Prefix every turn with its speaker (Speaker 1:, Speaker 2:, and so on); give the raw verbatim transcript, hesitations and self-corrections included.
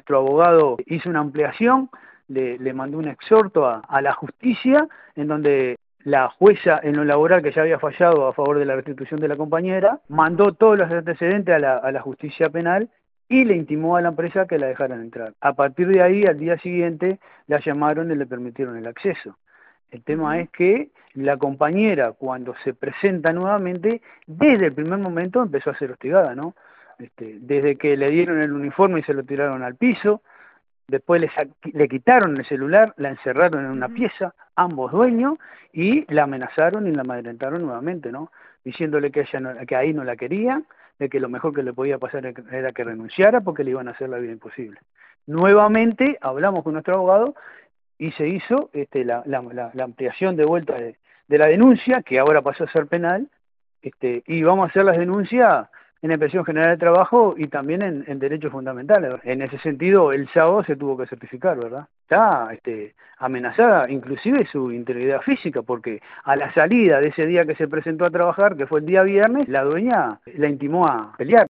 Speaker 1: nuestro abogado hizo una ampliación, le, le mandó un exhorto a, a la justicia, en donde la jueza en lo laboral, que ya había fallado a favor de la restitución de la compañera, mandó todos los antecedentes a la, a la justicia penal y le intimó a la empresa que la dejaran entrar. A partir de ahí, al día siguiente, la llamaron y le permitieron el acceso. El tema uh-huh. es que la compañera, cuando se presenta nuevamente, desde el primer momento empezó a ser hostigada, ¿no? Este, desde que le dieron el uniforme y se lo tiraron al piso, después le, le quitaron el celular, la encerraron en una uh-huh. pieza, ambos dueños, y la amenazaron y la amedrentaron nuevamente, ¿no? Diciéndole que, ella no, que ahí no la querían, de que lo mejor que le podía pasar era que renunciara porque le iban a hacer la vida imposible. Nuevamente hablamos con nuestro abogado y se hizo este, la, la, la, la ampliación de vuelta de, de la denuncia, que ahora pasó a ser penal, este, y vamos a hacer las denuncias en la Inspección General de Trabajo y también en, en derechos fundamentales. En ese sentido, el sábado se tuvo que certificar, ¿verdad? Está este, amenazada inclusive su integridad física, porque a la salida de ese día que se presentó a trabajar, que fue el día viernes, la dueña la intimó a pelear.